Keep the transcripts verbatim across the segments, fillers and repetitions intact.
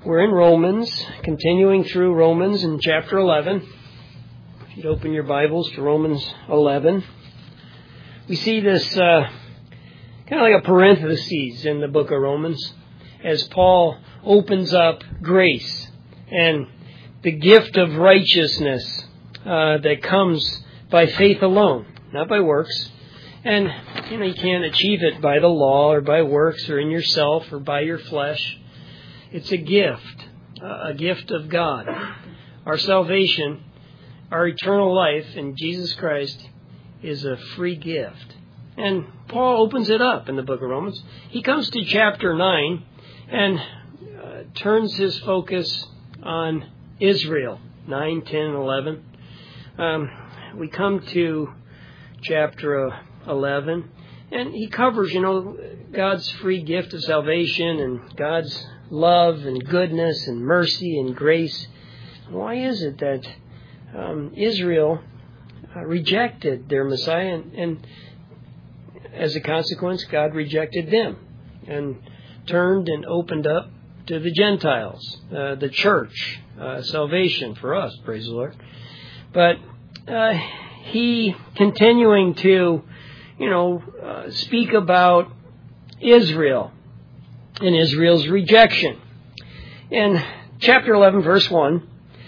We're in Romans, continuing through Romans in chapter eleven. If you'd open your Bibles to Romans eleven, we see this uh, kind of like a parenthesis in the book of Romans as Paul opens up grace and the gift of righteousness uh, that comes by faith alone, not by works. And, you know, you can't achieve it by the law or by works or in yourself or by your flesh. It's a gift, a gift of God. Our salvation, our eternal life in Jesus Christ is a free gift. And Paul opens it up in the book of Romans. He comes to chapter nine and uh, turns his focus on Israel, nine, ten, and eleven. Um, we come to chapter eleven, and he covers, you know, God's free gift of salvation and God's love and goodness and mercy and grace. Why is it that um, Israel uh, rejected their Messiah, and, and as a consequence, God rejected them and turned and opened up to the Gentiles, uh, the church, uh, salvation for us, praise the Lord. But uh, he continuing to, you know, uh, speak about Israel and Israel's rejection. In chapter eleven, verse one,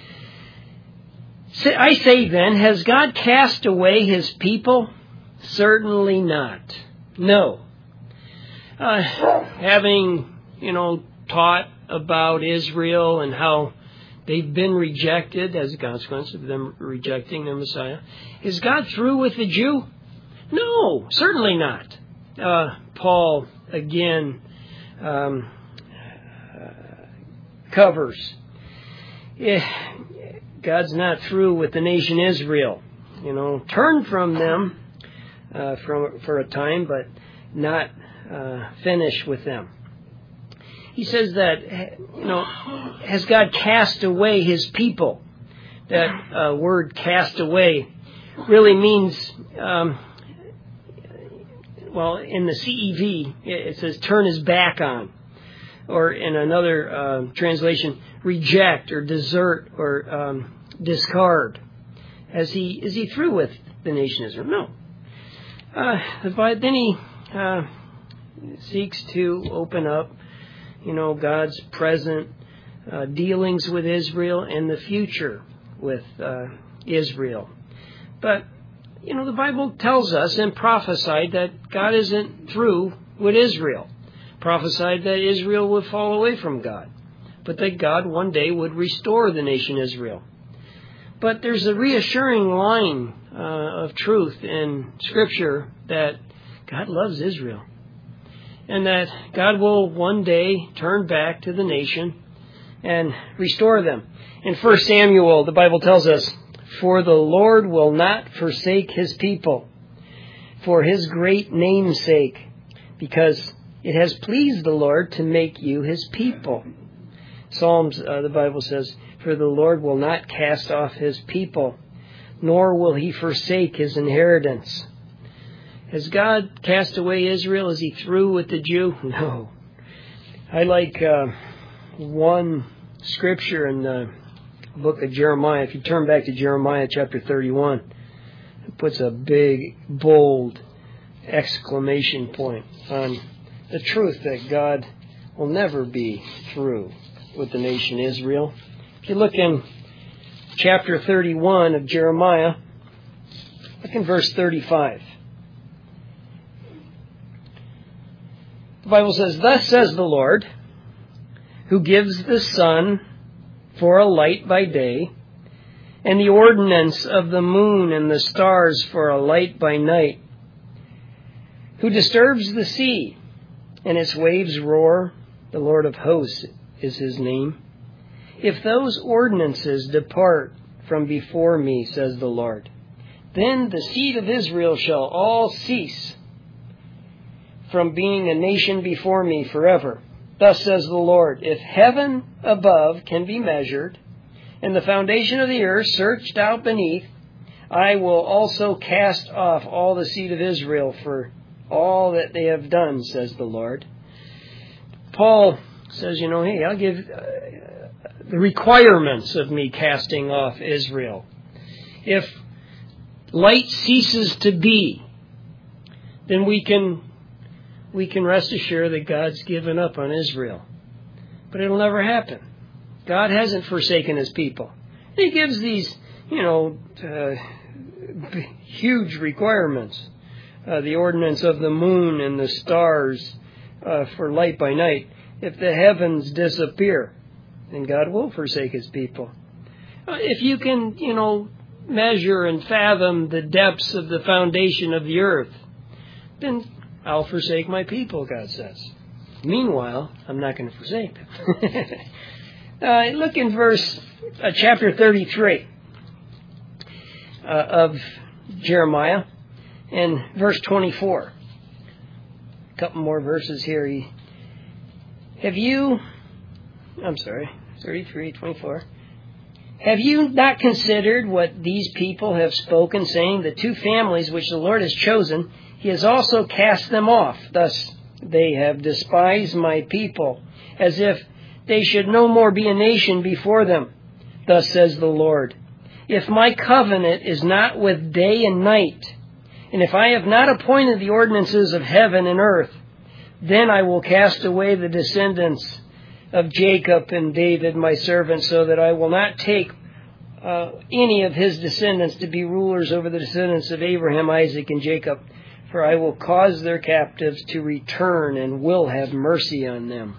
I say then, has God cast away his people? Certainly not. No. Uh, having, you know, taught about Israel and how they've been rejected as a consequence of them rejecting their Messiah, is God through with the Jew? No, certainly not. Uh, Paul, again, um, uh, covers. Eh, God's not through with the nation Israel. You know, turn from them uh, from, for a time, but not uh, finish with them. He says that, you know, has God cast away his people? That uh, word cast away really means, um, well, in the C E V, it says turn his back on. Or in another uh, translation, reject or desert or um, discard. As he, is he through with the nation Israel? No. Uh, but then he uh, seeks to open up, you know, God's present uh, dealings with Israel and the future with uh, Israel. But, you know, the Bible tells us and prophesied that God isn't through with Israel. Prophesied that Israel would fall away from God, but that God one day would restore the nation Israel. But there's a reassuring line uh, of truth in Scripture that God loves Israel, and that God will one day turn back to the nation and restore them. In First Samuel, the Bible tells us, "For the Lord will not forsake his people, for his great name's sake, because it has pleased the Lord to make you his people." Psalms, uh, the Bible says, "For the Lord will not cast off his people, nor will he forsake his inheritance." Has God cast away Israel? Is he through with the Jew? No. I like uh, one scripture in the book of Jeremiah. If you turn back to Jeremiah chapter thirty-one, it puts a big, bold exclamation point on the truth that God will never be through with the nation Israel. If you look in chapter thirty-one of Jeremiah, look in verse thirty-five. The Bible says, "Thus says the Lord, who gives the sun for a light by day, and the ordinance of the moon and the stars for a light by night, who disturbs the sea, and its waves roar, the Lord of hosts is his name. If those ordinances depart from before me, says the Lord, then the seed of Israel shall all cease from being a nation before me forever. Thus says the Lord, if heaven above can be measured, and the foundation of the earth searched out beneath, I will also cast off all the seed of Israel for all that they have done, says the Lord." Paul says, you know, hey, I'll give, uh, the requirements of me casting off Israel. If light ceases to be, then we can we can rest assured that God's given up on Israel. But it'll never happen. God hasn't forsaken His people. He gives these, you know, uh, huge requirements. Uh, the ordinance of the moon and the stars uh, for light by night. If the heavens disappear, then God will forsake His people. Uh, if you can, you know, measure and fathom the depths of the foundation of the earth, then I'll forsake my people, God says. Meanwhile, I'm not going to forsake them. uh, look in verse, uh, chapter thirty-three uh, of Jeremiah, and verse twenty-four. A couple more verses here. He, have you, I'm sorry, thirty-three, twenty-four. Have you not considered what these people have spoken, saying, the two families which the Lord has chosen, He has also cast them off. Thus they have despised my people, as if they should no more be a nation before them. Thus says the Lord, if my covenant is not with day and night, and if I have not appointed the ordinances of heaven and earth, then I will cast away the descendants of Jacob and David, my servant, so that I will not take uh, any of his descendants to be rulers over the descendants of Abraham, Isaac, and Jacob. For I will cause their captives to return and will have mercy on them.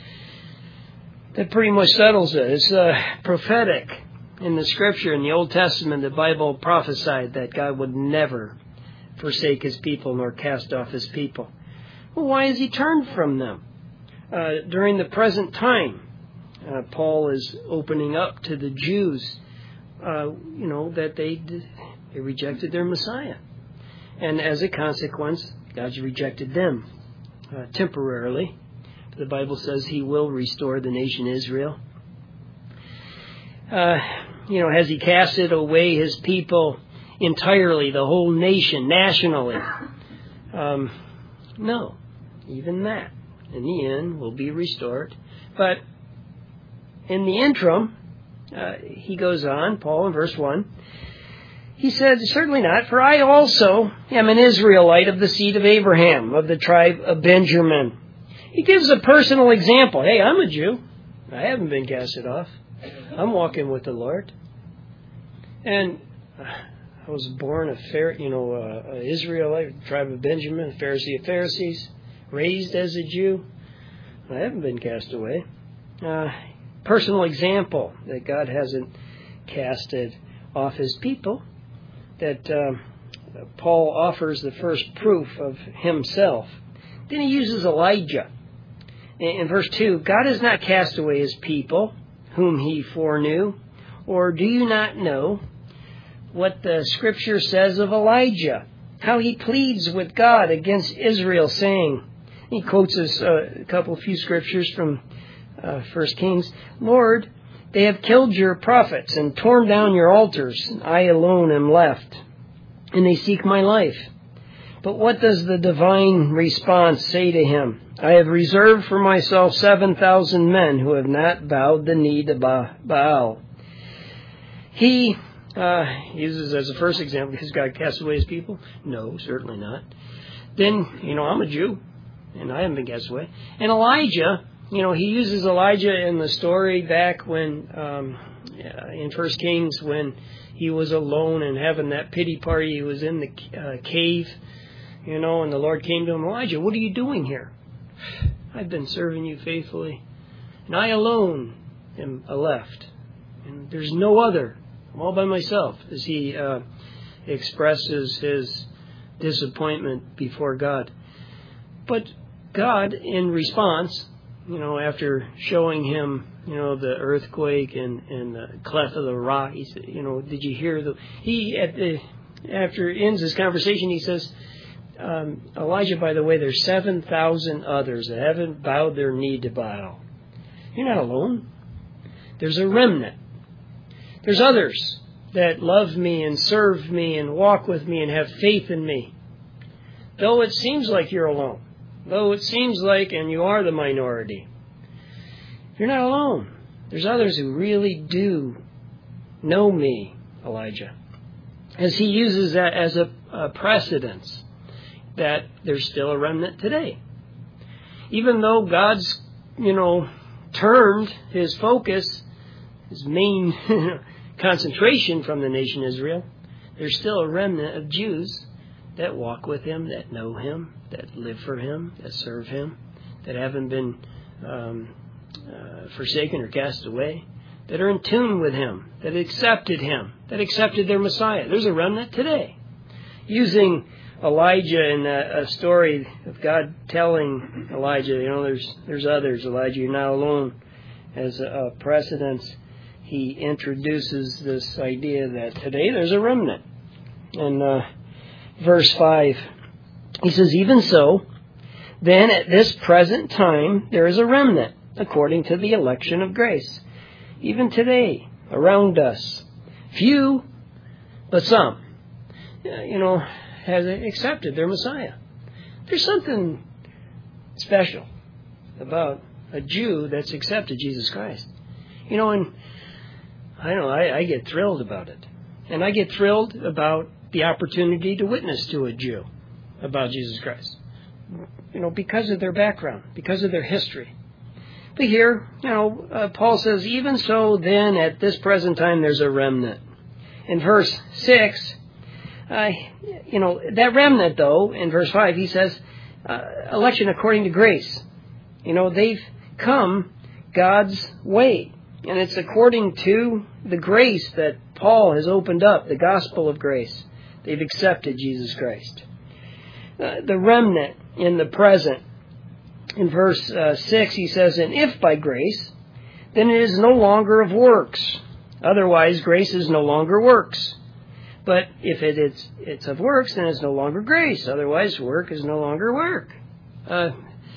That pretty much settles it. It's uh, prophetic in the Scripture. In the Old Testament, the Bible prophesied that God would never forsake His people nor cast off His people. Well, why has He turned from them? Uh, during the present time, uh, Paul is opening up to the Jews, uh, you know, that they, they rejected their Messiah. And as a consequence, God's rejected them uh, temporarily. The Bible says He will restore the nation Israel. Uh, you know, has He casted away His people entirely, the whole nation, nationally? Um, no, even that, in the end, will be restored. But in the interim, uh, he goes on, Paul in verse one, he said, certainly not, for I also am an Israelite of the seed of Abraham, of the tribe of Benjamin. He gives a personal example. Hey, I'm a Jew. I haven't been casted off. I'm walking with the Lord. And I was born a Phar- you know, uh, a Israelite, tribe of Benjamin, a Pharisee of Pharisees, raised as a Jew. I haven't been cast away. Uh, personal example that God hasn't casted off His people. That uh, Paul offers the first proof of himself. Then he uses Elijah. In, in verse two, God has not cast away His people, whom He foreknew. Or do you not know what the Scripture says of Elijah? How he pleads with God against Israel, saying, he quotes us uh, a couple, few Scriptures from uh, First Kings. Lord, they have killed Your prophets and torn down Your altars, and I alone am left, and they seek my life. But what does the divine response say to him? I have reserved for myself seven thousand men who have not bowed the knee to ba- Baal. He uh, uses as a first example, because God cast away His people? No, certainly not. Then, you know, I'm a Jew, and I haven't been cast away. And Elijah, you know, he uses Elijah in the story back when, um, in First Kings, when he was alone and having that pity party. He was in the uh, cave, you know, and the Lord came to him, Elijah, what are you doing here? I've been serving You faithfully, and I alone am left, and there's no other. I'm all by myself, as he uh, expresses his disappointment before God. But God, in response, you know, after showing him, you know, the earthquake and, and the cleft of the rock, he said, you know, did you hear the... He, at the after he ends his conversation, he says, um, Elijah, by the way, there's seven thousand others that haven't bowed their knee to Baal. You're not alone. There's a remnant. There's others that love Me and serve Me and walk with Me and have faith in Me. Though it seems like you're alone. Though it seems like, and you are the minority, you're not alone. There's others who really do know me, Elijah. As he uses that as a, a precedence that there's still a remnant today. Even though God's, you know, turned his focus, his main concentration from the nation Israel, there's still a remnant of Jews that walk with him, that know him, that live for him, that serve him, that haven't been um, uh, forsaken or cast away, that are in tune with him, that accepted him, that accepted their Messiah. There's a remnant today. Using Elijah in a, a story of God telling Elijah, you know, there's there's others, Elijah, you're not alone, as a, a precedence, he introduces this idea that today there's a remnant. In uh, verse five, he says, even so, then at this present time there is a remnant, according to the election of grace. Even today, around us, few, but some, you know, has accepted their Messiah. There's something special about a Jew that's accepted Jesus Christ. You know, and I know I, I get thrilled about it. And I get thrilled about the opportunity to witness to a Jew about Jesus Christ. You know, because of their background, because of their history. But here, you know, uh, Paul says, even so, then, at this present time, there's a remnant. In verse six, uh, you know, that remnant, though, in verse five, he says, uh, election according to grace. You know, they've come God's way. And it's according to the grace that Paul has opened up, the gospel of grace. They've accepted Jesus Christ. Uh, the remnant in the present. In verse uh, six, he says, and if by grace, then it is no longer of works. Otherwise, grace is no longer works. But if it is, it's of works, then it's no longer grace. Otherwise, work is no longer work. Uh,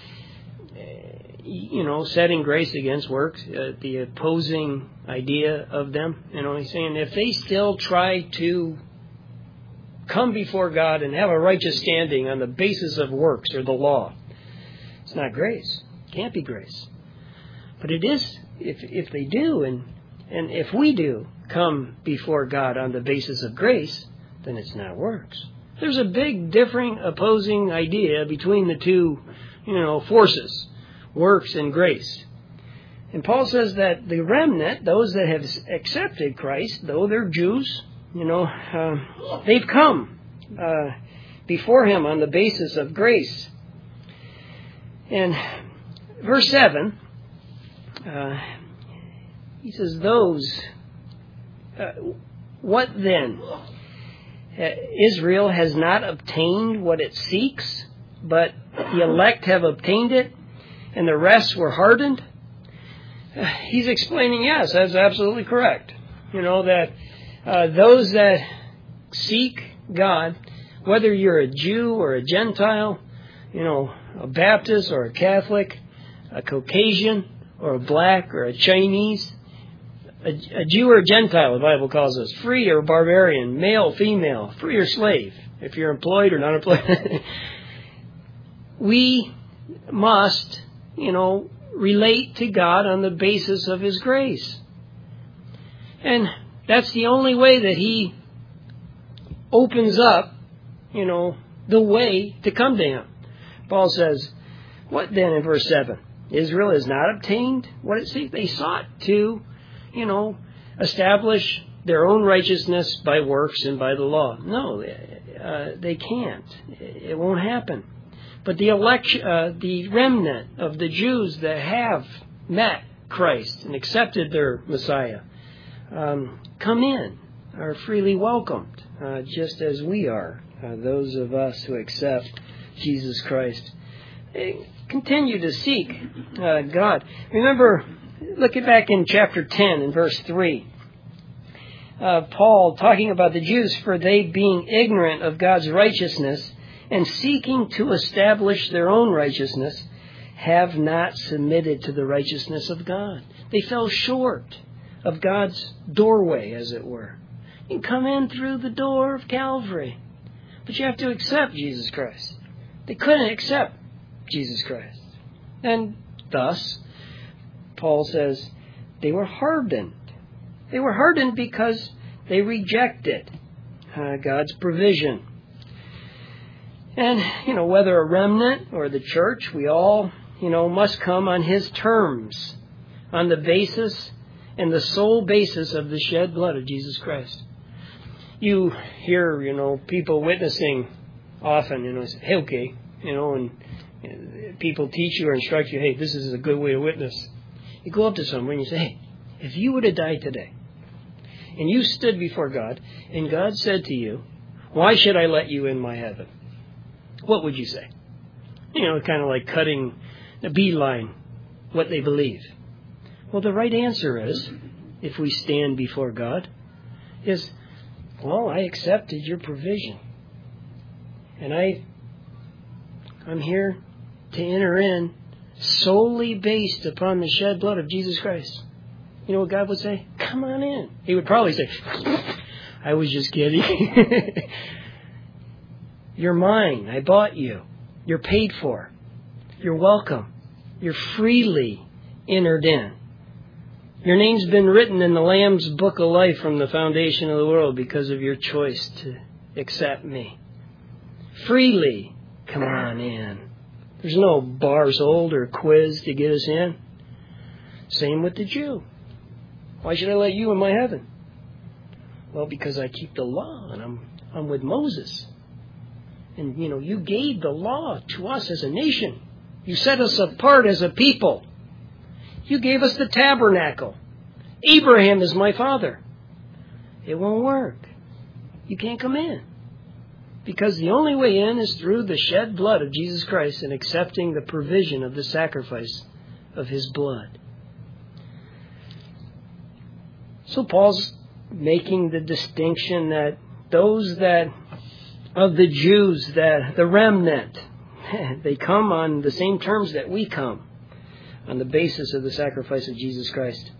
you know, setting grace against works, uh, the opposing idea of them. You know, he's saying if they still try to come before God and have a righteous standing on the basis of works or the law, it's not grace. It can't be grace. But it is if if they do, and and if we do come before God on the basis of grace, then it's not works. There's a big differing, opposing idea between the two, you know, forces, works and grace. And Paul says that the remnant, those that have accepted Christ, though they're Jews, you know, uh, they've come uh, before him on the basis of grace. And verse seven, uh, he says, those, uh, what then? Uh, Israel has not obtained what it seeks, but the elect have obtained it, and the rest were hardened. Uh, he's explaining, yes, that's absolutely correct. You know, that uh, those that seek God, whether you're a Jew or a Gentile, you know, a Baptist or a Catholic, a Caucasian or a black or a Chinese, a, a Jew or a Gentile, the Bible calls us, free or barbarian, male, female, free or slave, if you're employed or not employed. We must, you know, relate to God on the basis of His grace. And that's the only way that He opens up, you know, the way to come to Him. Paul says, what then in verse seven? Israel has not obtained what it seeks. They sought to, you know, establish their own righteousness by works and by the law. No, uh, they can't. It won't happen. But the election, uh, the remnant of the Jews that have met Christ and accepted their Messiah, um, come in, are freely welcomed, uh, just as we are, uh, those of us who accept Jesus Christ. They continue to seek uh, God. Remember, look at back in chapter ten and verse three. Uh, Paul talking about the Jews, for they being ignorant of God's righteousness and seeking to establish their own righteousness, have not submitted to the righteousness of God. They fell short of God's doorway, as it were. You can come in through the door of Calvary, but you have to accept Jesus Christ. They couldn't accept Jesus Christ. And thus, Paul says, they were hardened. They were hardened because they rejected uh, God's provision. And, you know, whether a remnant or the church, we all, you know, must come on His terms, on the basis and the sole basis of the shed blood of Jesus Christ. You hear, you know, people witnessing often, you know, say, hey, okay, you know, and people teach you or instruct you, hey, this is a good way to witness. You go up to someone and you say, hey, if you would have died today, and you stood before God, and God said to you, why should I let you in my heaven? What would you say? You know, kind of like cutting the beeline, what they believe. Well, the right answer is, if we stand before God, is, well, I accepted your provision. And I, I'm here to enter in solely based upon the shed blood of Jesus Christ. You know what God would say? Come on in. He would probably say, I was just kidding. You're mine. I bought you. You're paid for. You're welcome. You're freely entered in. Your name's been written in the Lamb's Book of Life from the foundation of the world because of your choice to accept me. Freely come on in. There's no bars old or quiz to get us in. Same with the Jew. Why should I let you in my heaven? Well, because I keep the law and I'm I'm with Moses. And, you know, you gave the law to us as a nation. You set us apart as a people. You gave us the tabernacle. Abraham is my father. It won't work. You can't come in. Because the only way in is through the shed blood of Jesus Christ and accepting the provision of the sacrifice of His blood. So Paul's making the distinction that those that, of the Jews, that the remnant, they come on the same terms that we come, on the basis of the sacrifice of Jesus Christ.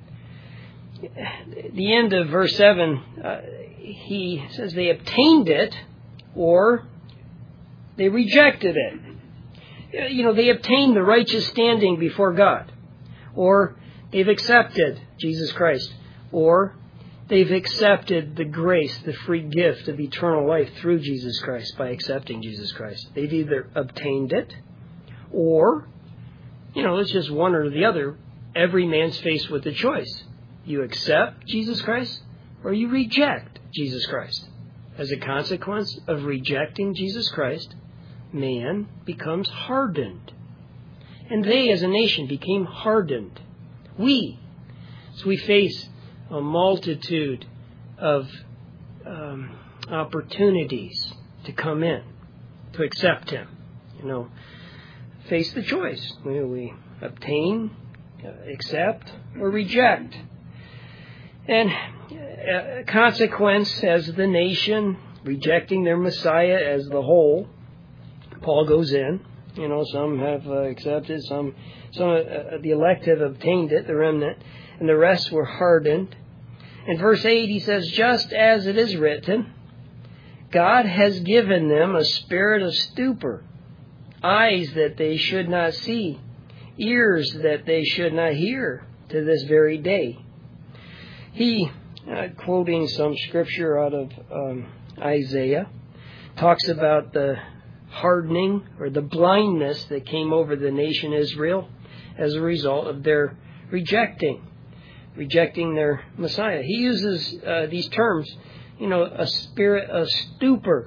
At the end of verse seven, uh, he says they obtained it or they rejected it. You know, they obtained the righteous standing before God, or they've accepted Jesus Christ, or they've accepted the grace, the free gift of eternal life through Jesus Christ by accepting Jesus Christ. They've either obtained it, or, you know, it's just one or the other. Every man's faced with a choice. You accept Jesus Christ, or you reject Jesus Christ. As a consequence of rejecting Jesus Christ, man becomes hardened. And they, as a nation, became hardened. We, as we face a multitude of um, opportunities to come in, to accept Him, you know, face the choice. We, we obtain, accept, or reject. And a consequence, as the nation rejecting their Messiah as the whole, Paul goes in. You know, some have uh, accepted, some, some uh, the elect have obtained it, the remnant, and the rest were hardened. In verse eight, he says, just as it is written, God has given them a spirit of stupor, eyes that they should not see, ears that they should not hear, to this very day. He, uh, quoting some scripture out of um, Isaiah, talks about the hardening or the blindness that came over the nation Israel as a result of their rejecting, rejecting their Messiah. He uses uh, these terms, you know, a spirit of stupor.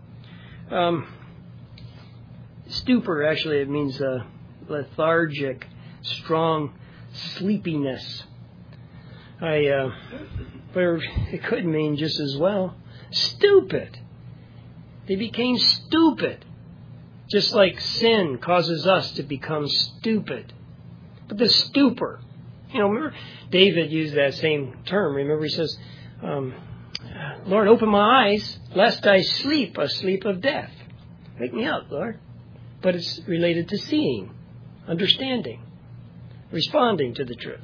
Um, stupor, actually, it means uh, lethargic, strong sleepiness. I, uh, but it could mean just as well stupid. They became stupid. Just like sin causes us to become stupid. But the stupor, you know, remember David used that same term. Remember he says, um, Lord, open my eyes, lest I sleep a sleep of death. Wake me up, Lord. But it's related to seeing, understanding, responding to the truth.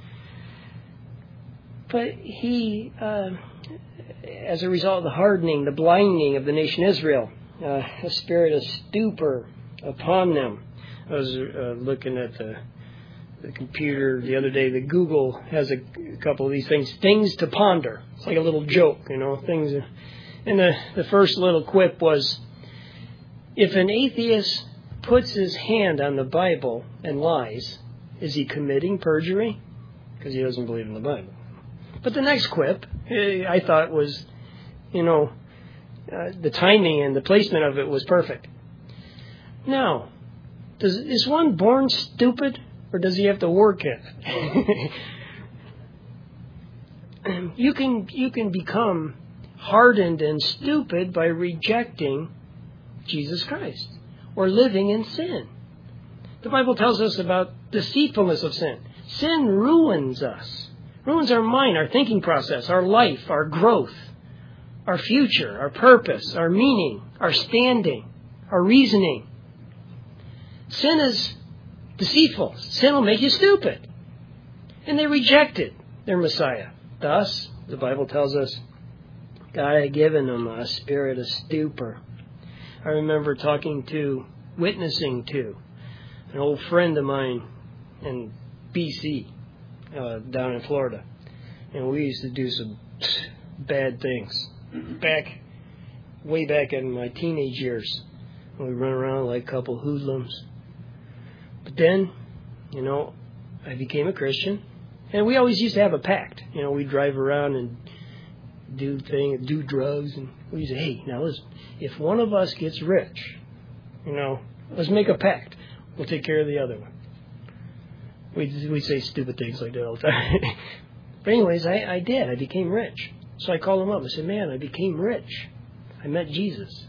But he, uh, as a result of the hardening, the blinding of the nation Israel, uh, a spirit of stupor upon them. I was uh, looking at the the computer the other day, the Google has a, a couple of these things, things to ponder. It's like a little joke, you know, things. And the, the first little quip was, if an atheist puts his hand on the Bible and lies, is he committing perjury? Because he doesn't believe in the Bible. But the next quip, I thought was, you know, uh, the timing and the placement of it was perfect. Now, does, is one born stupid, or does he have to work at it? you can you can become hardened and stupid by rejecting Jesus Christ or living in sin. The Bible tells us about deceitfulness of sin. Sin ruins us, ruins our mind, our thinking process, our life, our growth, our future, our purpose, our meaning, our standing, our reasoning. Sin is deceitful. Sin will make you stupid. And they rejected their Messiah. Thus, the Bible tells us, God had given them a spirit of stupor. I remember talking to, witnessing to, an old friend of mine in B C, uh, down in Florida. And we used to do some bad things. Back, way back in my teenage years. We run around like a couple hoodlums. But then, you know, I became a Christian. And we always used to have a pact. You know, we'd drive around and do things, do drugs. And we used to say, hey, now listen, if one of us gets rich, you know, let's make a pact. We'll take care of the other one. We'd, we'd say stupid things like that all the time. But anyways, I, I did. I became rich. So I called him up. I said, man, I became rich. I met Jesus.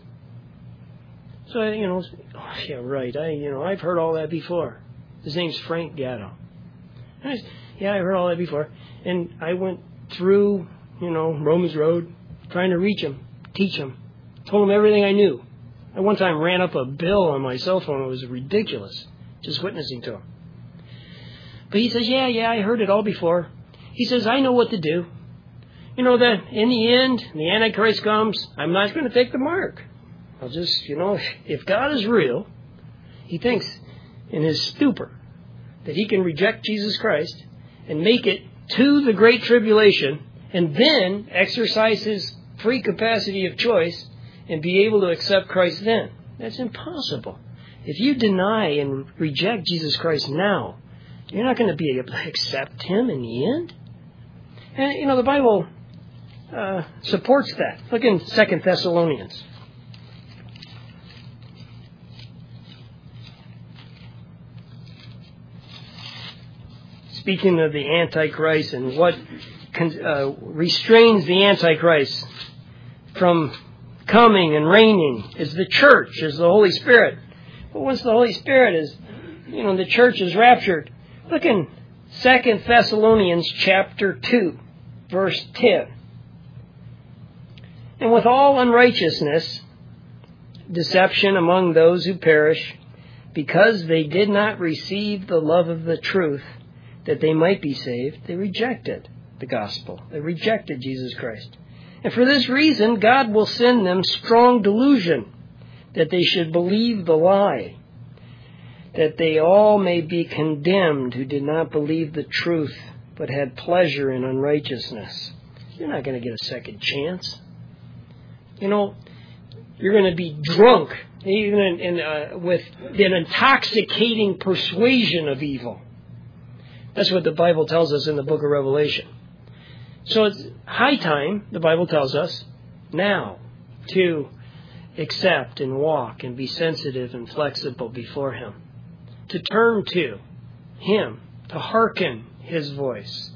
So, I, you know, oh, yeah, right. I, you know, I've heard all that before. His name's Frank Gatto. And I said, yeah, I heard all that before. And I went through, you know, Romans Road, trying to reach him, teach him, told him everything I knew. I one time ran up a bill on my cell phone. It was ridiculous, just witnessing to him. But he says, yeah, yeah, I heard it all before. He says, I know what to do. You know that in the end, the Antichrist comes, I'm not going to take the mark. I'll just, you know, if God is real, he thinks in his stupor that he can reject Jesus Christ and make it to the Great Tribulation and then exercise his free capacity of choice and be able to accept Christ then. That's impossible. If you deny and reject Jesus Christ now, you're not going to be able to accept him in the end. And, you know, the Bible uh, supports that. Look in Second Thessalonians. Speaking of the Antichrist and what uh, restrains the Antichrist from coming and reigning is the church, is the Holy Spirit. But once the Holy Spirit is, you know, the church is raptured. Look in Second Thessalonians chapter two, verse ten. And with all unrighteousness, deception among those who perish, because they did not receive the love of the truth, that they might be saved, they rejected the gospel. They rejected Jesus Christ. And for this reason, God will send them strong delusion, that they should believe the lie, that they all may be condemned who did not believe the truth, but had pleasure in unrighteousness. You're not going to get a second chance. You know, you're going to be drunk, even in, in, uh, with an intoxicating persuasion of evil. That's what the Bible tells us in the book of Revelation. So it's high time, the Bible tells us, now to accept and walk and be sensitive and flexible before him. To turn to him, to hearken his voice.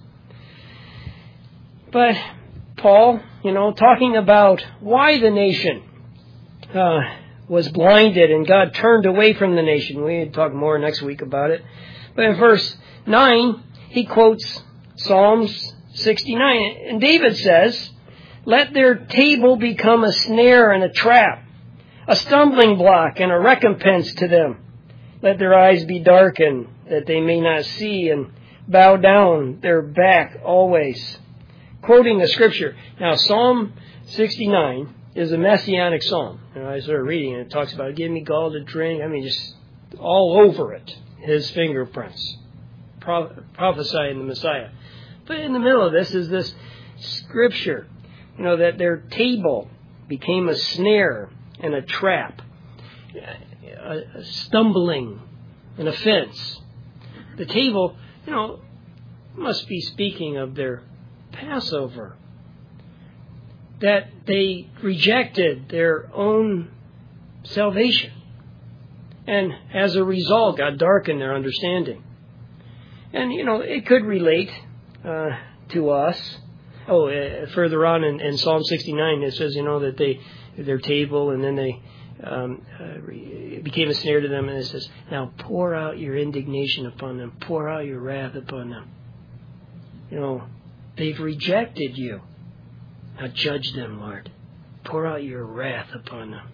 But Paul, you know, talking about why the nation uh, was blinded and God turned away from the nation. We talk more next week about it. But in verse nine, he quotes Psalms sixty-nine. And David says, let their table become a snare and a trap, a stumbling block and a recompense to them. Let their eyes be darkened, that they may not see, and bow down their back always. Quoting the scripture. Now, Psalm sixty-nine is a messianic psalm. You know, I started reading it. It talks about, give me gall to drink. I mean, just all over it, his fingerprints. prophesying the Messiah. But in the middle of this is this scripture, you know, that their table became a snare and a trap, a, a stumbling, an offense. The table, you know, must be speaking of their Passover, that they rejected their own salvation. And as a result, God darkened their understanding. And, you know, it could relate uh, to us. Oh, uh, further on in, in Psalm sixty-nine, it says, you know, that they, their table, and then they um, uh, it became a snare to them. And it says, now pour out your indignation upon them. Pour out your wrath upon them. You know, they've rejected you. Now judge them, Lord. Pour out your wrath upon them.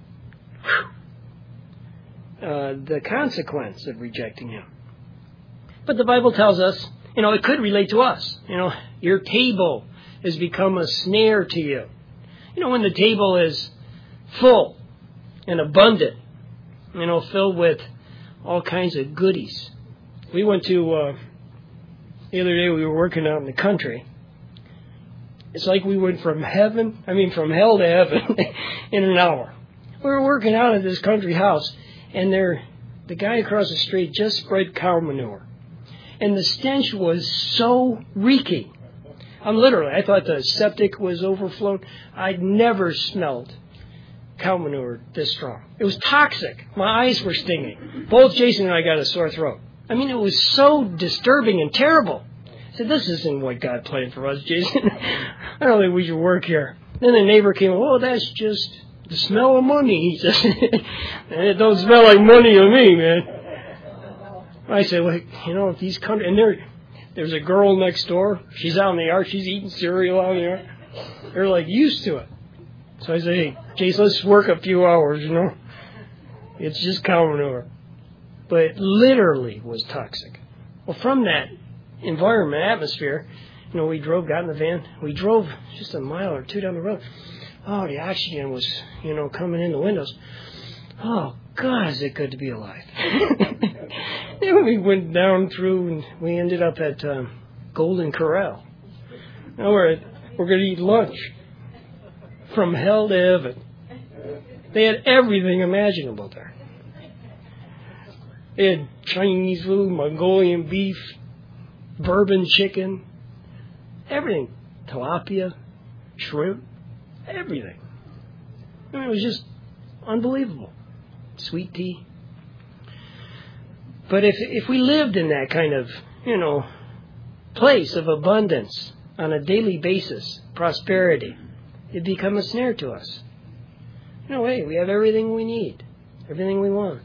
Uh, the consequence of rejecting Him. But the Bible tells us, you know, it could relate to us. You know, your table has become a snare to you. You know, when the table is full and abundant, you know, filled with all kinds of goodies. We went to, uh, the other day we were working out in the country. It's like we went from heaven, I mean from hell to heaven in an hour. We were working out at this country house, and there, the guy across the street just spread cow manure. And the stench was so reeking. I'm literally, I thought the septic was overflowed. I'd never smelled cow manure this strong. It was toxic. My eyes were stinging. Both Jason and I got a sore throat. I mean, it was so disturbing and terrible. I said, this isn't what God planned for us, Jason. I don't think we should work here. Then the neighbor came, oh, that's just the smell of money. He said, it don't smell like money to me, man. I said, well, you know, if these country, and there, there's a girl next door. She's out in the yard. She's eating cereal out in the yard. They're like used to it. So I said, hey, Jason, let's work a few hours, you know. It's just cow manure. But it literally was toxic. Well, from that environment, atmosphere, you know, we drove, got in the van. We drove just a mile or two down the road. Oh, the oxygen was, you know, coming in the windows. Oh, God, is it good to be alive. Then we went down through and we ended up at um, Golden Corral. Now we're, at, we're going to eat lunch from hell to heaven. They had everything imaginable there. They had Chinese food, Mongolian beef, bourbon chicken, everything. Tilapia, shrimp, everything. I mean, it was just unbelievable. Sweet tea. But if if we lived in that kind of, you know, place of abundance on a daily basis, prosperity, it'd become a snare to us. No way, we have everything we need, everything we want.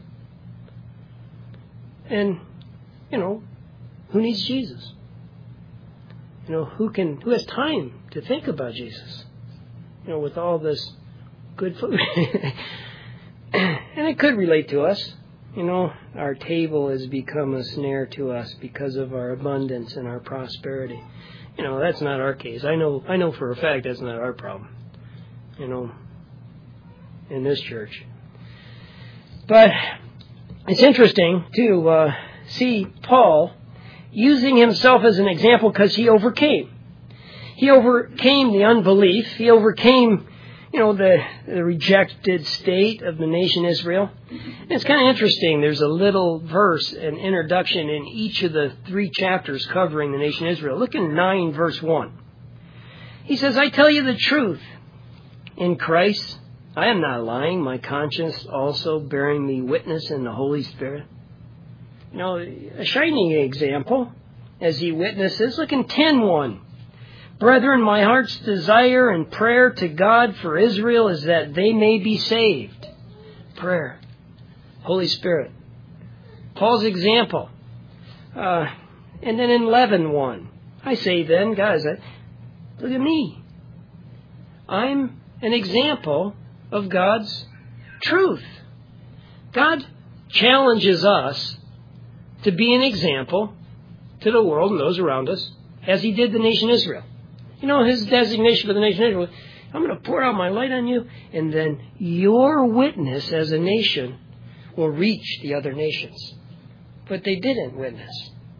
And, you know, who needs Jesus? You know, who can, who has time to think about Jesus? You know, with all this good food. And it could relate to us. You know, our table has become a snare to us because of our abundance and our prosperity. You know, that's not our case. I know I know for a fact that's not our problem. You know, in this church. But it's interesting to uh, see Paul using himself as an example because he overcame. He overcame the unbelief. He overcame, you know, the, the rejected state of the nation Israel. And it's kind of interesting. There's a little verse, an introduction in each of the three chapters covering the nation Israel. Look in nine, verse one. He says, I tell you the truth. In Christ, I am not lying. My conscience also bearing me witness in the Holy Spirit. You know, a shining example as he witnesses. Look in ten one. Brethren, my heart's desire and prayer to God for Israel is that they may be saved. Prayer. Holy Spirit. Paul's example. Uh, and then in eleven one. I say then, guys, look at me. I'm an example of God's truth. God challenges us to be an example to the world and those around us, as he did the nation Israel. You know, his designation for the nation Israel, I'm going to pour out my light on you, and then your witness as a nation will reach the other nations. But they didn't witness.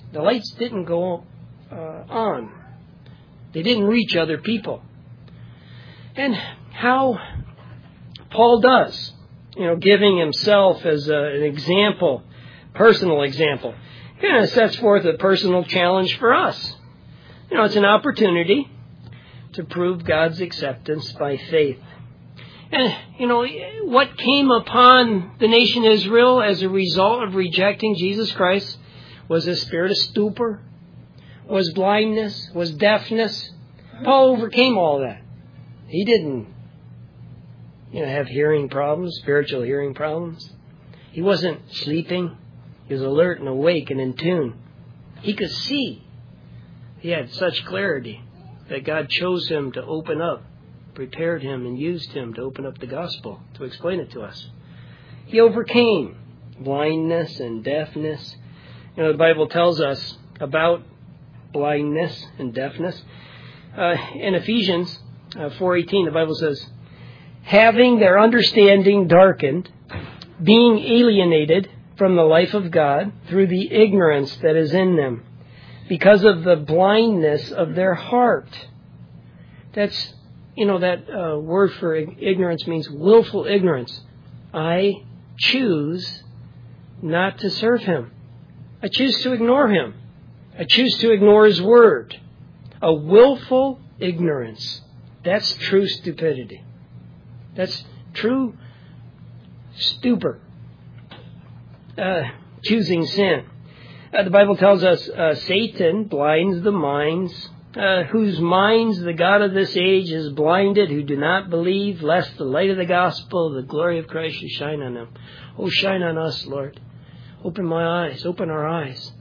The lights didn't go uh, on. They didn't reach other people. And how Paul does, you know, giving himself as a, an example, personal example, kind of sets forth a personal challenge for us. You know, it's an opportunity to prove God's acceptance by faith. And, you know, what came upon the nation Israel as a result of rejecting Jesus Christ was a spirit of stupor, was blindness, was deafness. Paul overcame all that. He didn't, you know, have hearing problems, spiritual hearing problems. He wasn't sleeping. He was alert and awake and in tune. He could see. He had such clarity that God chose him to open up, prepared him and used him to open up the gospel, to explain it to us. He overcame blindness and deafness. You know, the Bible tells us about blindness and deafness. Uh, in Ephesians uh, four eighteen, the Bible says, having their understanding darkened, being alienated from the life of God through the ignorance that is in them, because of the blindness of their heart. That's, you know, that uh, word for ignorance means willful ignorance. I choose not to serve him. I choose to ignore him. I choose to ignore his word. A willful ignorance. That's true stupidity. That's true stupor. Uh, choosing sin. Uh, the Bible tells us uh, Satan blinds the minds, uh, whose minds the God of this age has blinded, who do not believe, lest the light of the gospel, the glory of Christ, should shine on them. Oh, shine on us, Lord. Open my eyes. Open our eyes.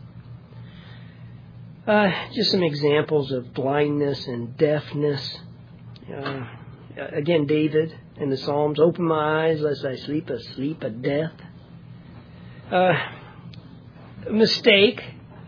Uh, just some examples of blindness and deafness. Uh, again, David in the Psalms, open my eyes lest I sleep a sleep of death. Uh, a mistake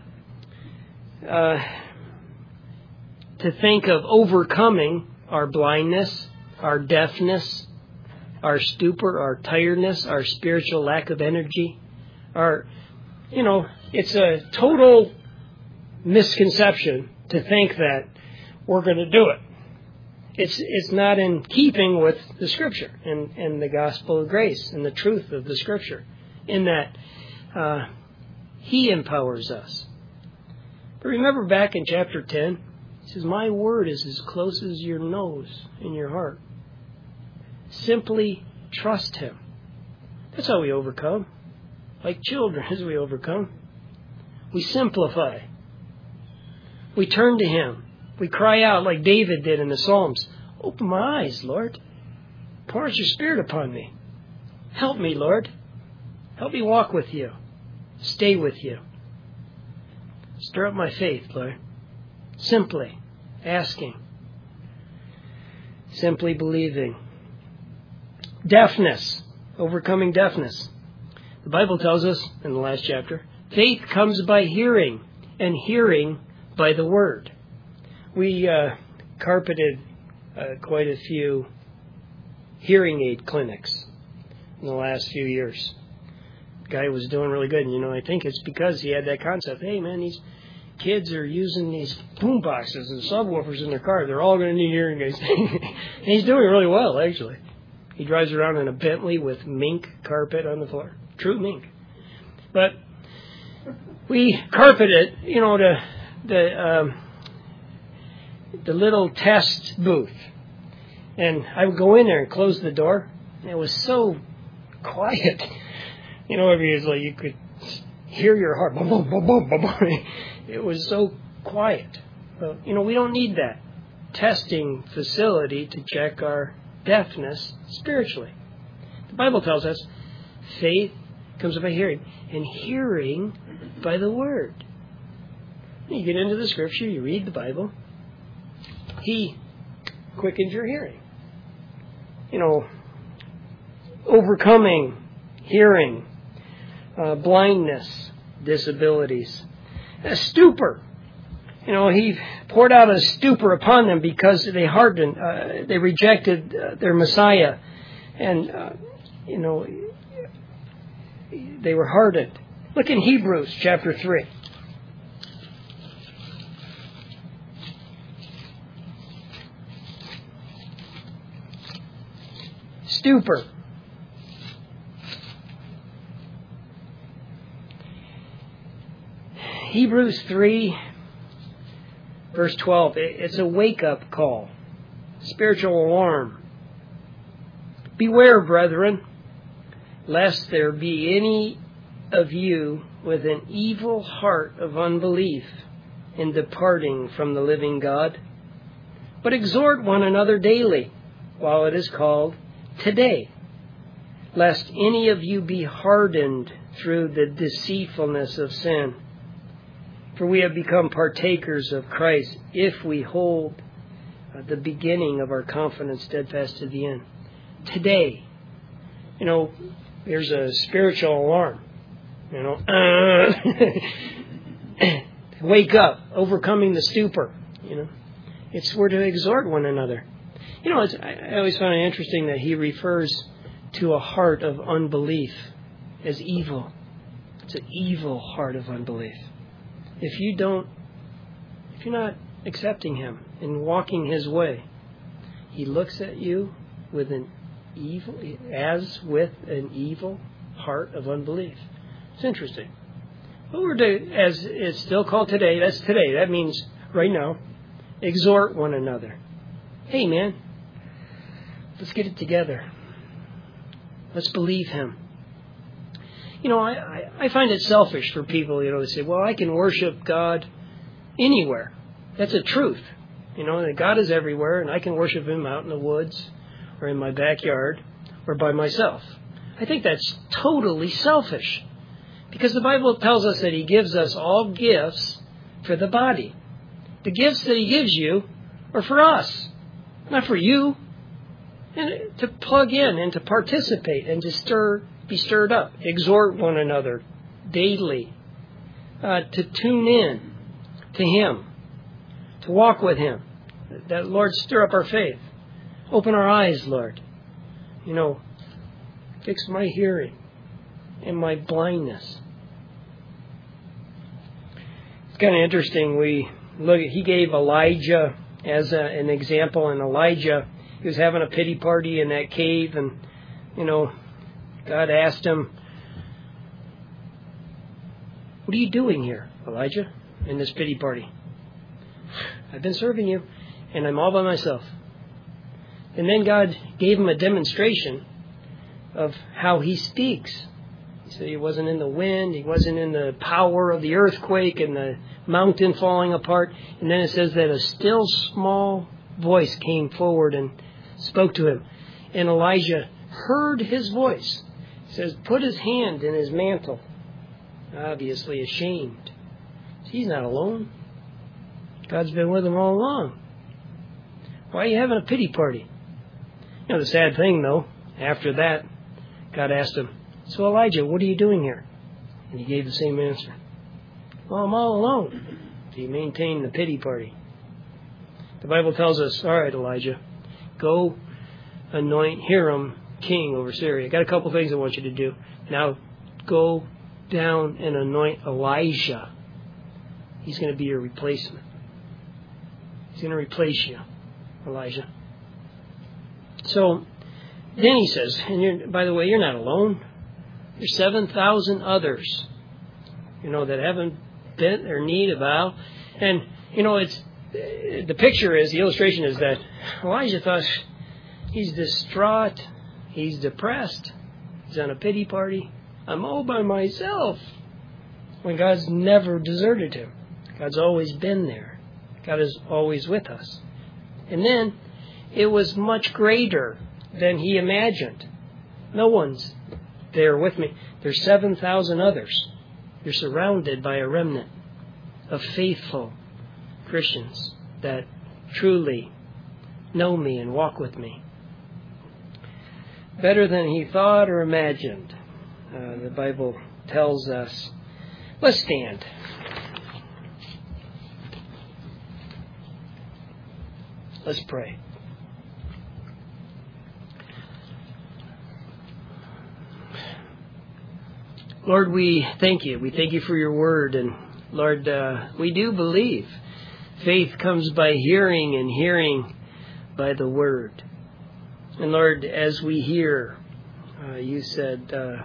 uh, to think of overcoming our blindness, our deafness, our stupor, our tiredness, our spiritual lack of energy. Our, you know, it's a total misconception to think that we're going to do it. It's it's not in keeping with the Scripture and, and the gospel of grace and the truth of the Scripture, in that uh, He empowers us. But remember back in chapter ten, He says, my word is as close as your nose in your heart. Simply trust Him. That's how we overcome. Like children, as we overcome. We simplify. We turn to Him. We cry out like David did in the Psalms. Open my eyes, Lord. Pour out your Spirit upon me. Help me, Lord. Help me walk with you. Stay with you. Stir up my faith, Lord. Simply asking. Simply believing. Deafness. Overcoming deafness. The Bible tells us in the last chapter, faith comes by hearing, and hearing by the Word. We uh, carpeted uh, quite a few hearing aid clinics in the last few years. The guy was doing really good, and you know, I think it's because he had that concept. Hey, man, these kids are using these boom boxes and subwoofers in their car. They're all going to need hearing aids. And he's doing really well, actually. He drives around in a Bentley with mink carpet on the floor. True mink. But we carpeted, you know, the the um, the little test booth, and I would go in there and close the door. And it was so quiet, you know. Obviously, you could hear your heart. Boom, boom, boom, boom, boom, boom. It was so quiet. Well, you know, we don't need that testing facility to check our deafness spiritually. The Bible tells us faith comes by hearing, and hearing by the Word. You get into the Scripture, you read the Bible, He quickens your hearing. You know, overcoming hearing, uh, blindness, disabilities, a stupor. You know, He poured out a stupor upon them because they hardened, uh, they rejected uh, their Messiah, and uh, you know, they were hardened. Look in Hebrews chapter three. stupor. Hebrews three, verse twelve, it's a wake-up call, spiritual alarm. Beware, brethren, lest there be any of you with an evil heart of unbelief in departing from the living God. But exhort one another daily, while it is called today, lest any of you be hardened through the deceitfulness of sin. For we have become partakers of Christ if we hold uh, the beginning of our confidence steadfast to the end. Today, you know, there's a spiritual alarm. You know, uh, wake up, overcoming the stupor. You know, it's we're to exhort one another. You know, it's, I, I always find it interesting that he refers to a heart of unbelief as evil. It's an evil heart of unbelief. If you don't, if you're not accepting Him and walking His way, He looks at you with an evil, as with an evil heart of unbelief. It's interesting. But we're to, as it's still called today, that's today. That means right now, exhort one another. Hey, man, let's get it together. Let's believe Him. You know, I, I, I find it selfish for people, you know, to say, well, I can worship God anywhere. That's a truth. You know, that God is everywhere, and I can worship Him out in the woods or in my backyard or by myself. I think that's totally selfish, because the Bible tells us that He gives us all gifts for the body. The gifts that He gives you are for us, not for you. And to plug in and to participate and to stir be stirred up. Exhort one another daily uh, to tune in to Him, to walk with Him. That, Lord, stir up our faith. Open our eyes, Lord. You know, fix my hearing and my blindness. It's kind of interesting. We look at, he gave Elijah as a, an example, and Elijah, he was having a pity party in that cave, and, you know, God asked him, what are you doing here, Elijah, in this pity party? I've been serving you, and I'm all by myself. And then God gave him a demonstration of how He speaks. He said He wasn't in the wind, He wasn't in the power of the earthquake and the mountain falling apart. And then it says that a still small voice came forward and spoke to him. And Elijah heard His voice. It says, put his hand in his mantle, obviously ashamed. He's not alone. God's been with him all along. Why are you having a pity party? You know, the sad thing, though, after that, God asked him, so Elijah, what are you doing here? And he gave the same answer. Well, I'm all alone. He maintained the pity party. The Bible tells us, all right, Elijah, go anoint Hiram king over Syria. Got a couple things I want you to do. Now, go down and anoint Elijah. He's going to be your replacement. He's going to replace you, Elijah. So, then he says, and you're, by the way, you're not alone. There's seven thousand others, you know, that haven't bent their knee to bow. And, you know, it's, the picture is, the illustration is that Elijah thought, he's distraught, he's depressed, he's on a pity party. I'm all by myself. When God's never deserted him. God's always been there. God is always with us. And then it was much greater than he imagined. No one's there with me. There's seven thousand others. You're surrounded by a remnant of faithful Christians that truly know me and walk with me. Better than he thought or imagined, uh, the Bible tells us. Let's stand. Let's pray. Lord, we thank you. We thank you for your word. And Lord, uh, we do believe. Faith comes by hearing, and hearing by the word. And Lord, as we hear, uh, you said uh, uh,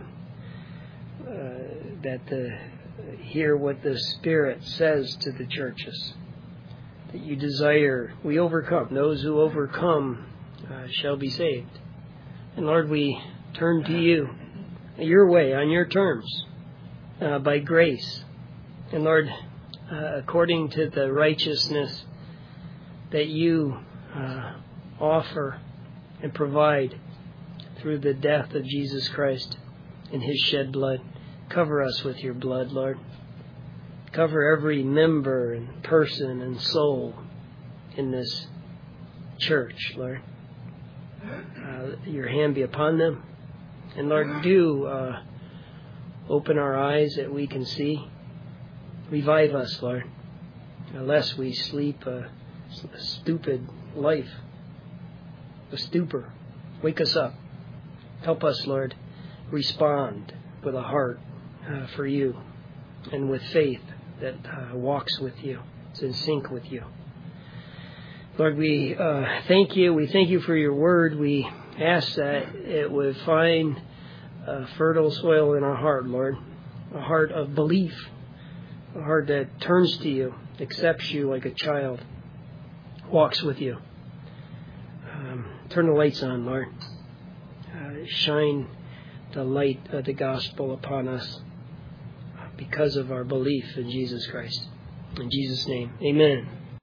that the hear what the Spirit says to the churches, that you desire, we overcome. Those who overcome uh, shall be saved. And Lord, we turn to you, your way, on your terms, uh, by grace. And Lord, uh, according to the righteousness that you uh, offer and provide through the death of Jesus Christ and his shed blood. Cover us with your blood, Lord. Cover every member and person and soul in this church, Lord. Uh, your hand be upon them. And Lord, do uh, open our eyes that we can see. Revive us, Lord, lest we sleep a, a stupid life, a stupor. Wake us up. Help us, Lord, respond with a heart uh, for you and with faith that uh, walks with you, is in sync with you. Lord, we uh, thank you. We thank you for your word. We ask that it would find uh, fertile soil in our heart, Lord, a heart of belief, a heart that turns to you, accepts you like a child, walks with you. Um, turn the lights on, Lord. Uh, shine the light of the gospel upon us because of our belief in Jesus Christ. In Jesus' name, amen.